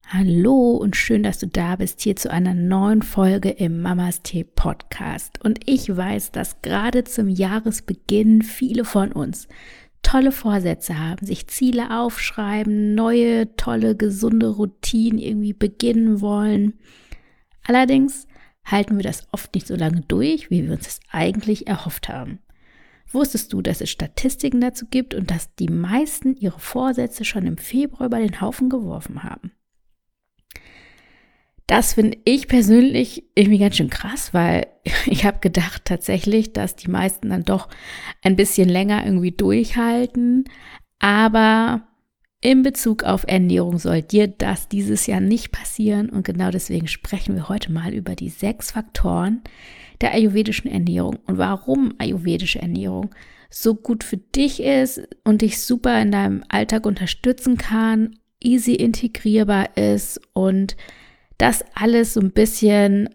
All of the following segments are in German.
Hallo und schön, dass du da bist, hier zu einer neuen Folge im Mamas Tee Podcast. Und ich weiß, dass gerade zum Jahresbeginn viele von uns tolle Vorsätze haben, sich Ziele aufschreiben, neue, tolle, gesunde Routinen irgendwie beginnen wollen. Allerdings halten wir das oft nicht so lange durch, wie wir uns das eigentlich erhofft haben. Wusstest du, dass es Statistiken dazu gibt und dass die meisten ihre Vorsätze schon im Februar über den Haufen geworfen haben? Das finde ich persönlich irgendwie ganz schön krass, weil ich habe gedacht tatsächlich, dass die meisten dann doch ein bisschen länger irgendwie durchhalten. Aber in Bezug auf Ernährung soll dir das dieses Jahr nicht passieren. Und genau deswegen sprechen wir heute mal über die 6 Faktoren der ayurvedischen Ernährung und warum ayurvedische Ernährung so gut für dich ist und dich super in deinem Alltag unterstützen kann, easy integrierbar ist und das alles so ein bisschen,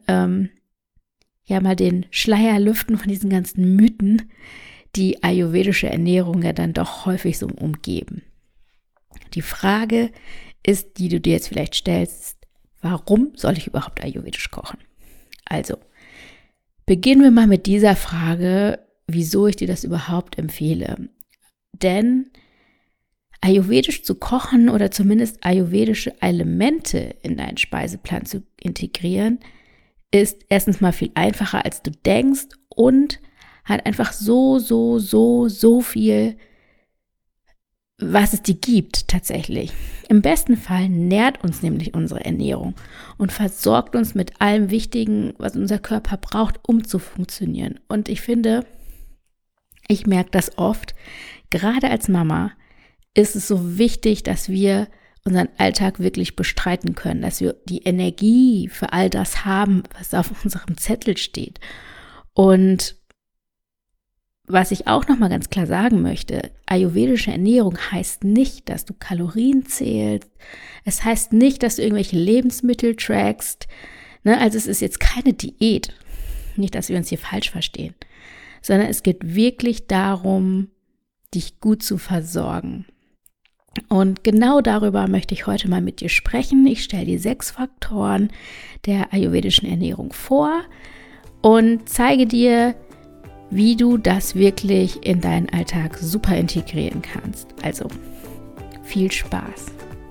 mal den Schleier lüften von diesen ganzen Mythen, die ayurvedische Ernährung ja dann doch häufig so umgeben. Die Frage ist, die du dir jetzt vielleicht stellst, warum soll ich überhaupt ayurvedisch kochen? Also, beginnen wir mal mit dieser Frage, wieso ich dir das überhaupt empfehle. Denn ayurvedisch zu kochen oder zumindest ayurvedische Elemente in deinen Speiseplan zu integrieren, ist erstens mal viel einfacher, als du denkst und hat einfach so viel, was es dir gibt tatsächlich. Im besten Fall nährt uns nämlich unsere Ernährung und versorgt uns mit allem Wichtigen, was unser Körper braucht, um zu funktionieren. Und ich finde, ich merke das oft, gerade als Mama, ist es so wichtig, dass wir unseren Alltag wirklich bestreiten können, dass wir die Energie für all das haben, was auf unserem Zettel steht. Und was ich auch nochmal ganz klar sagen möchte, ayurvedische Ernährung heißt nicht, dass du Kalorien zählst. Es heißt nicht, dass du irgendwelche Lebensmittel trackst. Also es ist jetzt keine Diät. Nicht, dass wir uns hier falsch verstehen. Sondern es geht wirklich darum, dich gut zu versorgen. Und genau darüber möchte ich heute mal mit dir sprechen. Ich stelle die 6 Faktoren der ayurvedischen Ernährung vor und zeige dir, wie du das wirklich in deinen Alltag super integrieren kannst. Also viel Spaß!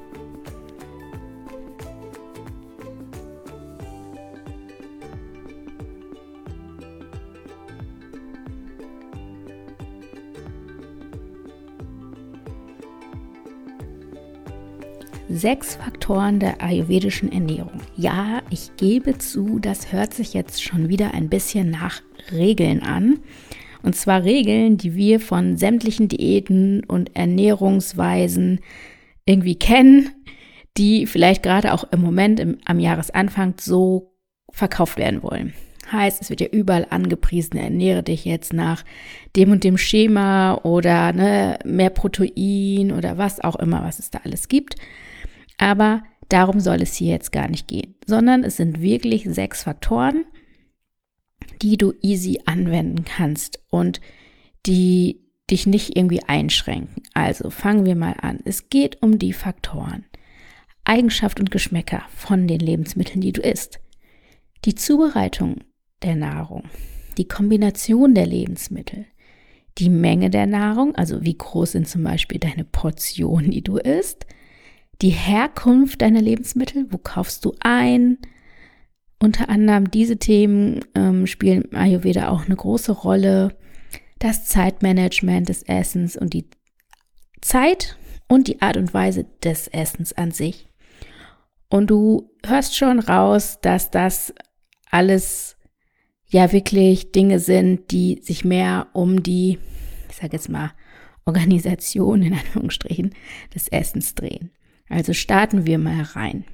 Sechs Faktoren der ayurvedischen Ernährung. Ja, ich gebe zu, das hört sich jetzt schon wieder ein bisschen nach Regeln an. Und zwar Regeln, die wir von sämtlichen Diäten und Ernährungsweisen irgendwie kennen, die vielleicht gerade auch im Moment am Jahresanfang so verkauft werden wollen. Heißt, es wird ja überall angepriesen, ernähre dich jetzt nach dem und dem Schema oder mehr Protein oder was auch immer, was es da alles gibt. Aber darum soll es hier jetzt gar nicht gehen, sondern es sind wirklich 6 Faktoren, die du easy anwenden kannst und die dich nicht irgendwie einschränken. Also fangen wir mal an. Es geht um die Faktoren: Eigenschaft und Geschmäcker von den Lebensmitteln, die du isst, die Zubereitung der Nahrung, die Kombination der Lebensmittel, die Menge der Nahrung, also wie groß sind zum Beispiel deine Portionen, die du isst, die Herkunft deiner Lebensmittel, wo kaufst du ein? Unter anderem diese Themen spielen im Ayurveda auch eine große Rolle. Das Zeitmanagement des Essens und die Zeit und die Art und Weise des Essens an sich. Und du hörst schon raus, dass das alles ja wirklich Dinge sind, die sich mehr um die, ich sage jetzt mal, Organisation in Anführungsstrichen des Essens drehen. Also starten wir mal rein.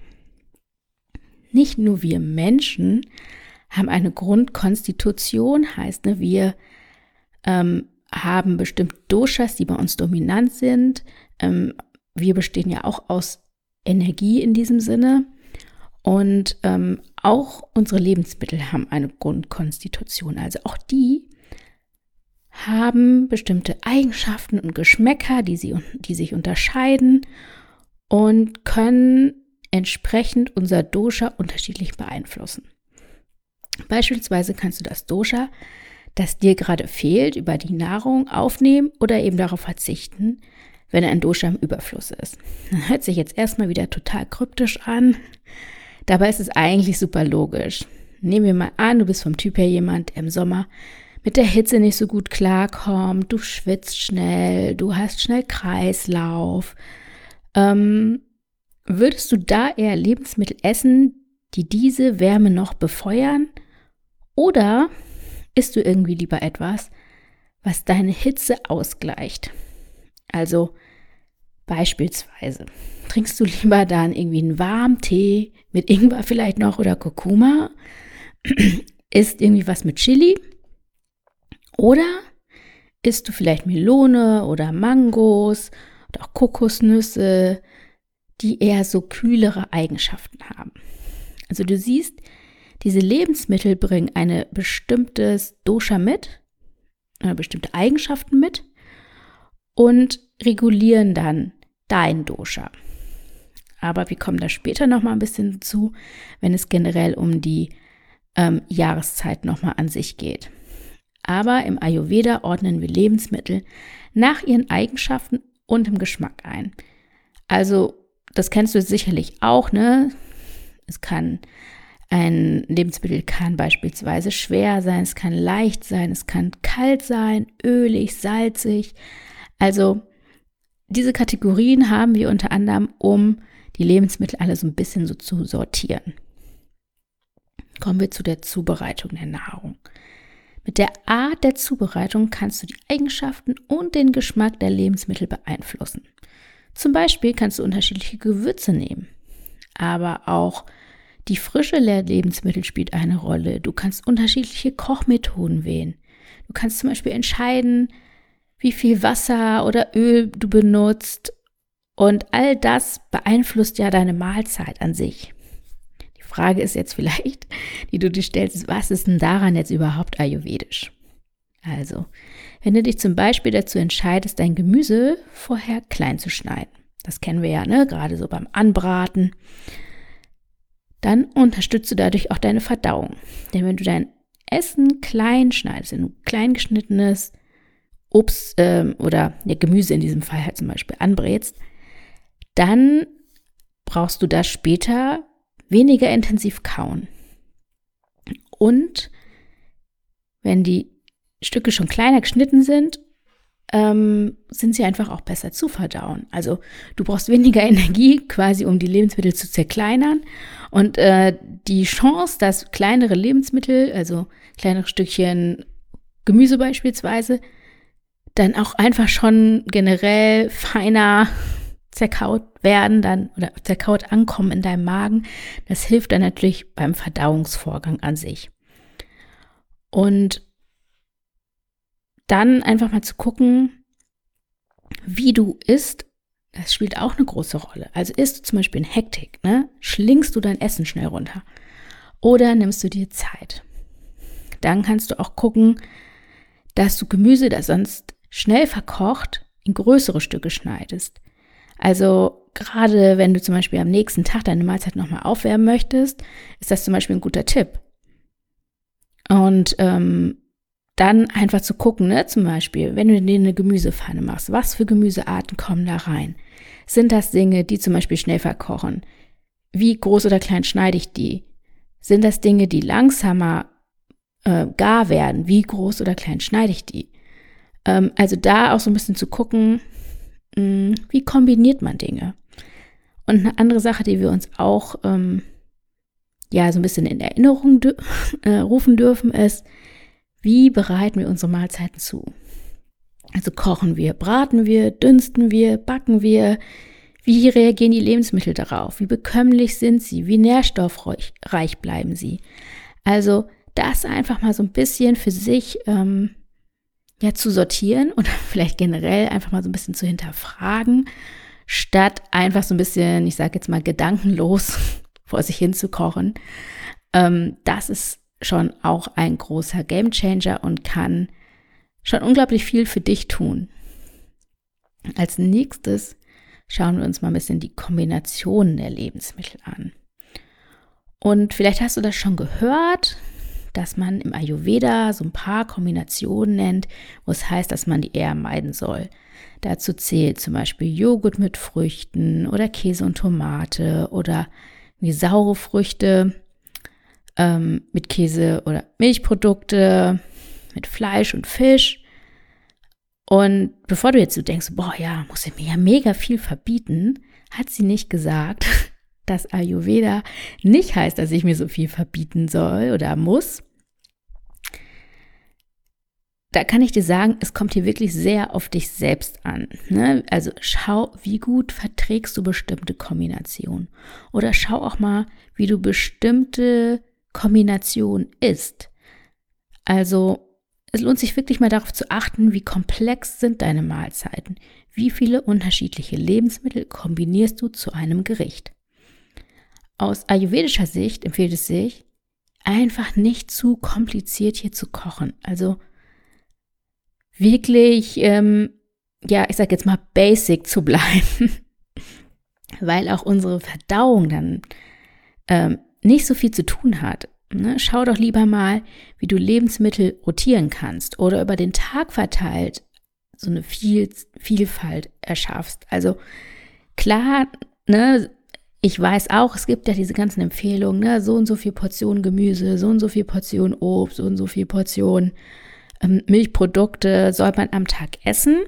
Nicht nur wir Menschen haben eine Grundkonstitution, heißt, wir haben bestimmte Doshas, die bei uns dominant sind. Wir bestehen ja auch aus Energie in diesem Sinne. Und auch unsere Lebensmittel haben eine Grundkonstitution. Also auch die haben bestimmte Eigenschaften und Geschmäcker, die sich unterscheiden und können entsprechend unser Dosha unterschiedlich beeinflussen. Beispielsweise kannst du das Dosha, das dir gerade fehlt, über die Nahrung aufnehmen oder eben darauf verzichten, wenn ein Dosha im Überfluss ist. Das hört sich jetzt erstmal wieder total kryptisch an, dabei ist es eigentlich super logisch. Nehmen wir mal an, du bist vom Typ her jemand, der im Sommer mit der Hitze nicht so gut klarkommt, du schwitzt schnell, du hast schnell Kreislauf. Würdest du da eher Lebensmittel essen, die diese Wärme noch befeuern? Oder isst du irgendwie lieber etwas, was deine Hitze ausgleicht? Also beispielsweise, trinkst du lieber dann irgendwie einen warmen Tee mit Ingwer vielleicht noch oder Kurkuma? Isst irgendwie was mit Chili? Oder isst du vielleicht Melone oder Mangos oder auch Kokosnüsse, die eher so kühlere Eigenschaften haben? Also du siehst, diese Lebensmittel bringen ein bestimmtes Dosha mit, bestimmte Eigenschaften mit und regulieren dann dein Dosha. Aber wir kommen da später nochmal ein bisschen dazu, wenn es generell um die Jahreszeit nochmal an sich geht. Aber im Ayurveda ordnen wir Lebensmittel nach ihren Eigenschaften und im Geschmack ein. Also das kennst du sicherlich auch, ne? Ein Lebensmittel kann beispielsweise schwer sein, es kann leicht sein, es kann kalt sein, ölig, salzig. Also diese Kategorien haben wir unter anderem, um die Lebensmittel alle so ein bisschen so zu sortieren. Kommen wir zu der Zubereitung der Nahrung. Mit der Art der Zubereitung kannst du die Eigenschaften und den Geschmack der Lebensmittel beeinflussen. Zum Beispiel kannst du unterschiedliche Gewürze nehmen, aber auch die Frische der Lebensmittel spielt eine Rolle. Du kannst unterschiedliche Kochmethoden wählen. Du kannst zum Beispiel entscheiden, wie viel Wasser oder Öl du benutzt, und all das beeinflusst ja deine Mahlzeit an sich. Die Frage ist jetzt vielleicht, die du dir stellst, was ist denn daran jetzt überhaupt ayurvedisch? Also, wenn du dich zum Beispiel dazu entscheidest, dein Gemüse vorher klein zu schneiden, das kennen wir ja, ne? Gerade so beim Anbraten, dann unterstützt du dadurch auch deine Verdauung. Denn wenn du dein Essen klein schneidest, wenn du klein geschnittenes Obst oder Gemüse in diesem Fall halt zum Beispiel anbrätst, dann brauchst du das später weniger intensiv kauen. Und wenn die Stücke schon kleiner geschnitten sind, sind sie einfach auch besser zu verdauen. Also du brauchst weniger Energie quasi, um die Lebensmittel zu zerkleinern. Und die Chance, dass kleinere Lebensmittel, also kleinere Stückchen Gemüse beispielsweise, dann auch einfach schon generell feiner zerkaut werden dann oder zerkaut ankommen in deinem Magen, das hilft dann natürlich beim Verdauungsvorgang an sich. Und dann einfach mal zu gucken, wie du isst, das spielt auch eine große Rolle. Also isst du zum Beispiel in Hektik, ne? Schlingst du dein Essen schnell runter oder nimmst du dir Zeit? Dann kannst du auch gucken, dass du Gemüse, das sonst schnell verkocht, in größere Stücke schneidest. Also gerade wenn du zum Beispiel am nächsten Tag deine Mahlzeit nochmal aufwärmen möchtest, ist das zum Beispiel ein guter Tipp. Und dann einfach zu gucken, ne, zum Beispiel, wenn du dir eine Gemüsepfanne machst, was für Gemüsearten kommen da rein? Sind das Dinge, die zum Beispiel schnell verkochen? Wie groß oder klein schneide ich die? Sind das Dinge, die langsamer gar werden? Wie groß oder klein schneide ich die? Also da auch so ein bisschen zu gucken, wie kombiniert man Dinge? Und eine andere Sache, die wir uns auch so ein bisschen in Erinnerung rufen dürfen, ist, wie bereiten wir unsere Mahlzeiten zu? Also kochen wir, braten wir, dünsten wir, backen wir? Wie reagieren die Lebensmittel darauf? Wie bekömmlich sind sie? Wie nährstoffreich bleiben sie? Also das einfach mal so ein bisschen für sich zu sortieren oder vielleicht generell einfach mal so ein bisschen zu hinterfragen, statt einfach so ein bisschen, ich sage jetzt mal, gedankenlos vor sich hin zu kochen. Das ist schon auch ein großer Gamechanger und kann schon unglaublich viel für dich tun. Als nächstes schauen wir uns mal ein bisschen die Kombinationen der Lebensmittel an. Und vielleicht hast du das schon gehört, dass man im Ayurveda so ein paar Kombinationen nennt, wo es heißt, dass man die eher meiden soll. Dazu zählt zum Beispiel Joghurt mit Früchten oder Käse und Tomate oder die saure Früchte mit Käse oder Milchprodukte, mit Fleisch und Fisch. Und bevor du jetzt so denkst, boah, ja, muss ich mir ja mega viel verbieten, hat sie nicht gesagt, dass Ayurveda nicht heißt, dass ich mir so viel verbieten soll oder muss. Da kann ich dir sagen, es kommt hier wirklich sehr auf dich selbst an. Ne? Also schau, wie gut verträgst du bestimmte Kombinationen. Oder schau auch mal, wie du bestimmte Kombinationen isst. Also es lohnt sich wirklich mal darauf zu achten, wie komplex sind deine Mahlzeiten. Wie viele unterschiedliche Lebensmittel kombinierst du zu einem Gericht? Aus ayurvedischer Sicht empfiehlt es sich, einfach nicht zu kompliziert hier zu kochen. Also wirklich, ich sage jetzt mal basic zu bleiben, weil auch unsere Verdauung dann nicht so viel zu tun hat. Ne? Schau doch lieber mal, wie du Lebensmittel rotieren kannst oder über den Tag verteilt so eine Vielfalt erschaffst. Also klar, ne, ich weiß auch, es gibt ja diese ganzen Empfehlungen, ne, so und so viel Portionen Gemüse, so und so viel Portionen Obst, so und so viel Portionen Milchprodukte soll man am Tag essen.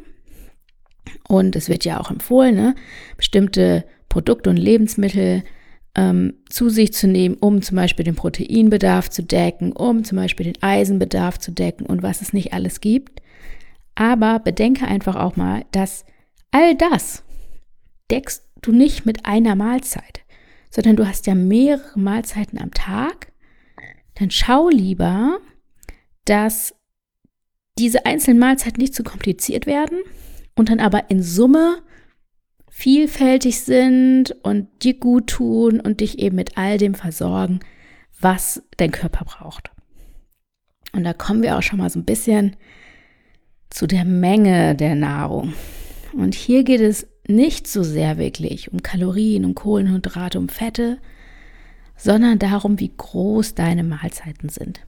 Und es wird ja auch empfohlen, ne, bestimmte Produkte und Lebensmittel zu sich zu nehmen, um zum Beispiel den Proteinbedarf zu decken, um zum Beispiel den Eisenbedarf zu decken und was es nicht alles gibt. Aber bedenke einfach auch mal, dass all das deckst du nicht mit einer Mahlzeit, sondern du hast ja mehrere Mahlzeiten am Tag. Dann schau lieber, dass diese einzelnen Mahlzeiten nicht zu kompliziert werden und dann aber in Summe vielfältig sind und dir gut tun und dich eben mit all dem versorgen, was dein Körper braucht. Und da kommen wir auch schon mal so ein bisschen zu der Menge der Nahrung. Und hier geht es nicht so sehr wirklich um Kalorien, um Kohlenhydrate, um Fette, sondern darum, wie groß deine Mahlzeiten sind.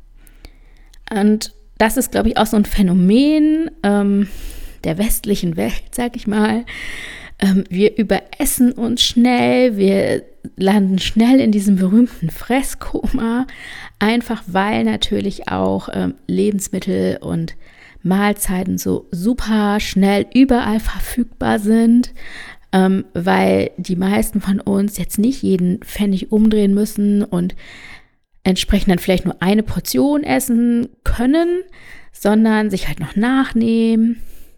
Und das ist, glaube ich, auch so ein Phänomen der westlichen Welt, sag ich mal. Wir überessen uns schnell, wir landen schnell in diesem berühmten Fresskoma, einfach weil natürlich auch Lebensmittel und Mahlzeiten so super schnell überall verfügbar sind, weil die meisten von uns jetzt nicht jeden Pfennig umdrehen müssen und entsprechend dann vielleicht nur eine Portion essen können, sondern sich halt noch nachnehmen.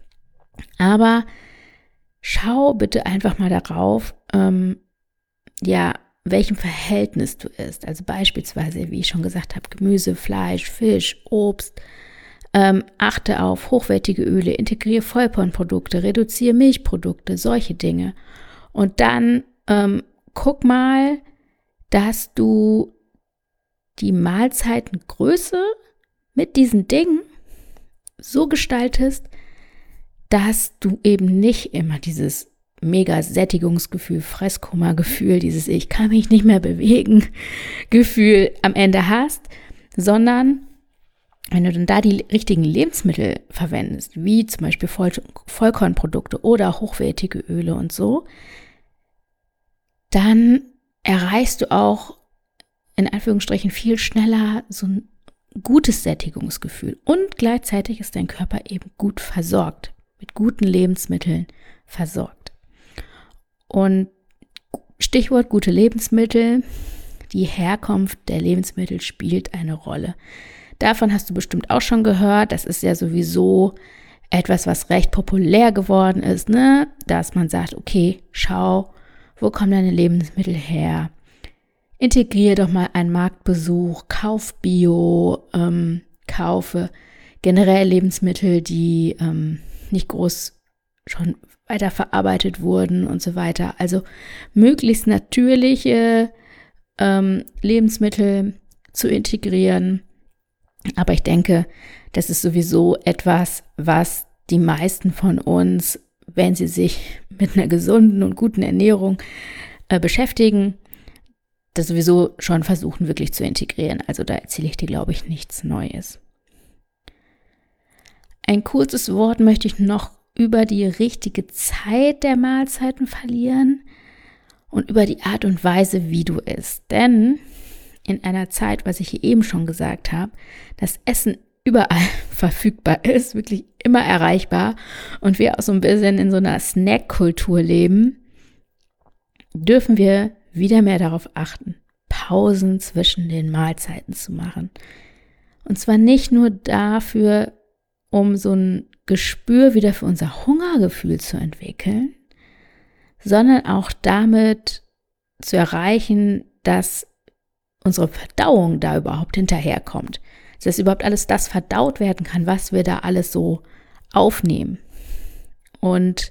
Aber schau bitte einfach mal darauf, welchem Verhältnis du isst. Also beispielsweise, wie ich schon gesagt habe, Gemüse, Fleisch, Fisch, Obst. Achte auf hochwertige Öle, integriere Vollkornprodukte, reduziere Milchprodukte, solche Dinge. Und dann guck mal, dass du die Mahlzeitengröße mit diesen Dingen so gestaltest, dass du eben nicht immer dieses mega Sättigungsgefühl, Fresskoma-Gefühl, dieses Ich kann mich nicht mehr bewegen Gefühl am Ende hast, sondern wenn du dann da die richtigen Lebensmittel verwendest, wie zum Beispiel Vollkornprodukte oder hochwertige Öle und so, dann erreichst du auch in Anführungsstrichen viel schneller so ein gutes Sättigungsgefühl und gleichzeitig ist dein Körper eben gut versorgt, mit guten Lebensmitteln versorgt. Und Stichwort gute Lebensmittel, die Herkunft der Lebensmittel spielt eine Rolle. Davon hast du bestimmt auch schon gehört, das ist ja sowieso etwas, was recht populär geworden ist, ne? Dass man sagt, okay, schau, wo kommen deine Lebensmittel her? Integriere doch mal einen Marktbesuch, kauf Bio, kaufe generell Lebensmittel, die nicht groß schon weiterverarbeitet wurden und so weiter. Also möglichst natürliche Lebensmittel zu integrieren. Aber ich denke, das ist sowieso etwas, was die meisten von uns wenn sie sich mit einer gesunden und guten Ernährung beschäftigen, das sowieso schon versuchen wirklich zu integrieren. Also da erzähle ich dir, glaube ich, nichts Neues. Ein kurzes Wort möchte ich noch über die richtige Zeit der Mahlzeiten verlieren und über die Art und Weise, wie du isst. Denn in einer Zeit, was ich hier eben schon gesagt habe, das Essen überall verfügbar ist, wirklich immer erreichbar und wir auch so ein bisschen in so einer Snack-Kultur leben, dürfen wir wieder mehr darauf achten, Pausen zwischen den Mahlzeiten zu machen. Und zwar nicht nur dafür, um so ein Gespür wieder für unser Hungergefühl zu entwickeln, sondern auch damit zu erreichen, dass unsere Verdauung da überhaupt hinterherkommt. Dass überhaupt alles das verdaut werden kann, was wir da alles so aufnehmen. Und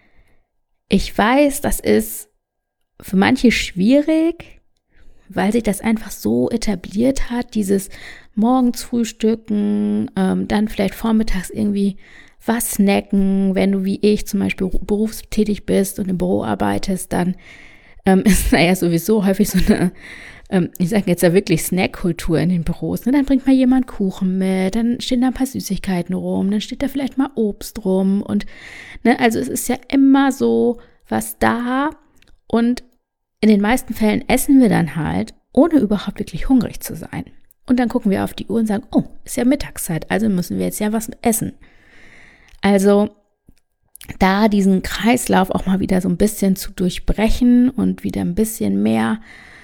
ich weiß, das ist für manche schwierig, weil sich das einfach so etabliert hat, dieses morgens frühstücken, dann vielleicht vormittags irgendwie was snacken. Wenn du wie ich zum Beispiel berufstätig bist und im Büro arbeitest, dann ist da ja sowieso häufig so eine, ich sage jetzt ja wirklich Snackkultur in den Büros. Ne? Dann bringt mal jemand Kuchen mit, dann stehen da ein paar Süßigkeiten rum, dann steht da vielleicht mal Obst rum und ne, also es ist ja immer so was da und in den meisten Fällen essen wir dann halt, ohne überhaupt wirklich hungrig zu sein. Und dann gucken wir auf die Uhr und sagen, oh, ist ja Mittagszeit, also müssen wir jetzt ja was essen. Also da diesen Kreislauf auch mal wieder so ein bisschen zu durchbrechen und wieder ein bisschen mehr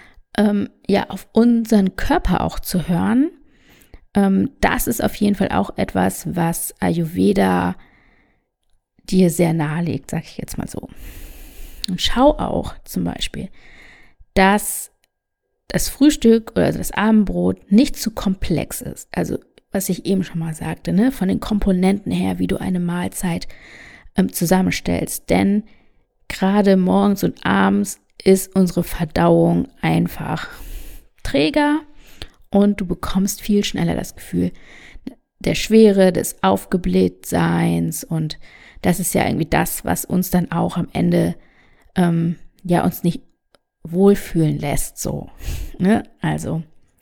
auf unseren Körper auch zu hören, das ist auf jeden Fall auch etwas, was Ayurveda dir sehr nahe legt, sage ich jetzt mal so. Und schau auch zum Beispiel, dass das Frühstück oder das Abendbrot nicht zu komplex ist. Also was ich eben schon mal sagte, ne, von den Komponenten her, wie du eine Mahlzeit zusammenstellst. Denn gerade morgens und abends ist unsere Verdauung einfach träger und du bekommst viel schneller das Gefühl der Schwere, des Aufgeblähtseins und das ist ja irgendwie das, was uns dann auch am Ende uns nicht wohlfühlen lässt, so. Ne? Also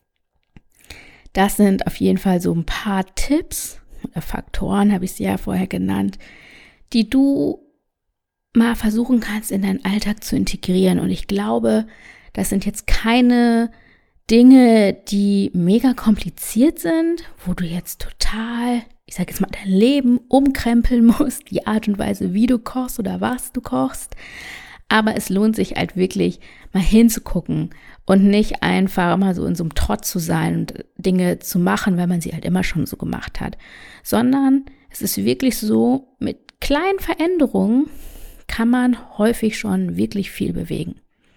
das sind auf jeden Fall so ein paar Tipps oder Faktoren, habe ich sie ja vorher genannt, die du mal versuchen kannst, in deinen Alltag zu integrieren. Und ich glaube, das sind jetzt keine Dinge, die mega kompliziert sind, wo du jetzt total, ich sage jetzt mal, dein Leben umkrempeln musst, die Art und Weise, wie du kochst oder was du kochst. Aber es lohnt sich halt wirklich, mal hinzugucken und nicht einfach mal so in so einem Trott zu sein und Dinge zu machen, weil man sie halt immer schon so gemacht hat. Sondern es ist wirklich so, mit kleinen Veränderungen kann man häufig schon wirklich viel bewegen.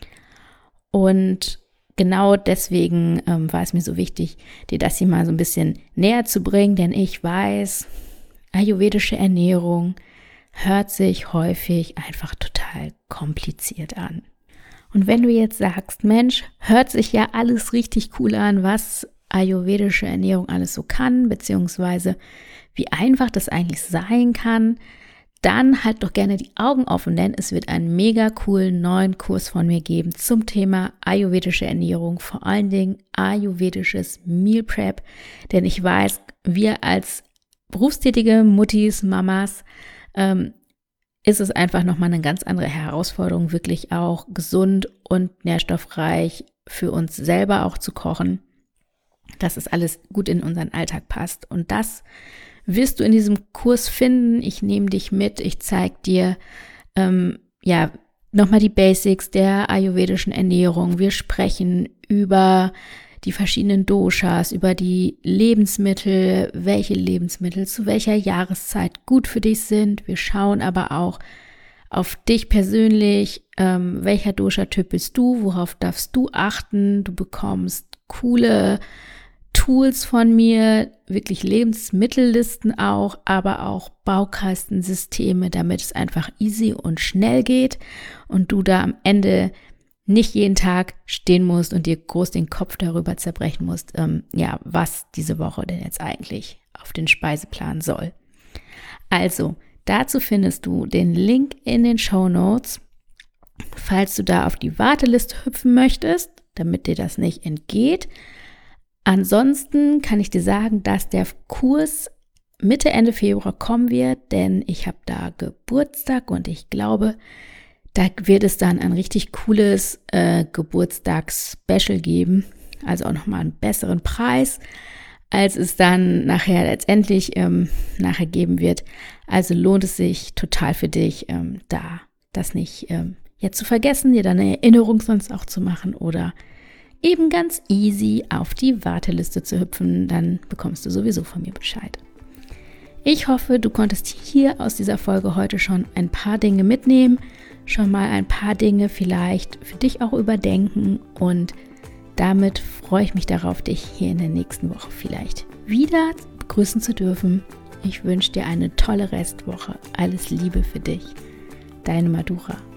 Und genau deswegen war es mir so wichtig, dir das hier mal so ein bisschen näher zu bringen, denn ich weiß, ayurvedische Ernährung hört sich häufig einfach total kompliziert an. Und wenn du jetzt sagst, Mensch, hört sich ja alles richtig cool an, was ayurvedische Ernährung alles so kann, beziehungsweise wie einfach das eigentlich sein kann, dann halt doch gerne die Augen offen, denn es wird einen mega coolen neuen Kurs von mir geben zum Thema ayurvedische Ernährung, vor allen Dingen ayurvedisches Meal Prep, denn ich weiß, wir als berufstätige Muttis, Mamas, ist es einfach nochmal eine ganz andere Herausforderung, wirklich auch gesund und nährstoffreich für uns selber auch zu kochen, dass es alles gut in unseren Alltag passt. Und das wirst du in diesem Kurs finden. Ich nehme dich mit, ich zeige dir nochmal die Basics der ayurvedischen Ernährung. Wir sprechen über die verschiedenen Doshas, über die Lebensmittel, welche Lebensmittel zu welcher Jahreszeit gut für dich sind. Wir schauen aber auch auf dich persönlich, welcher Dosha-Typ bist du, worauf darfst du achten. Du bekommst coole Tools von mir, wirklich Lebensmittellisten auch, aber auch Baukastensysteme, damit es einfach easy und schnell geht und du da am Ende nicht jeden Tag stehen musst und dir groß den Kopf darüber zerbrechen musst, was diese Woche denn jetzt eigentlich auf den Speiseplan soll. Also, Dazu findest du den Link in den Shownotes, falls du da auf die Warteliste hüpfen möchtest, damit dir das nicht entgeht. Ansonsten kann ich dir sagen, dass der Kurs Mitte, Ende Februar kommen wird, denn ich habe da Geburtstag und ich glaube, da wird es dann ein richtig cooles Geburtstags-Special geben, also auch nochmal einen besseren Preis, als es dann nachher letztendlich nachher geben wird. Also lohnt es sich total für dich, da das nicht jetzt zu vergessen, dir dann eine Erinnerung sonst auch zu machen oder eben ganz easy auf die Warteliste zu hüpfen, dann bekommst du sowieso von mir Bescheid. Ich hoffe, du konntest hier aus dieser Folge heute schon ein paar Dinge mitnehmen, schon mal ein paar Dinge vielleicht für dich auch überdenken und damit freue ich mich darauf, dich hier in der nächsten Woche vielleicht wieder begrüßen zu dürfen. Ich wünsche dir eine tolle Restwoche. Alles Liebe für dich. Deine Madura.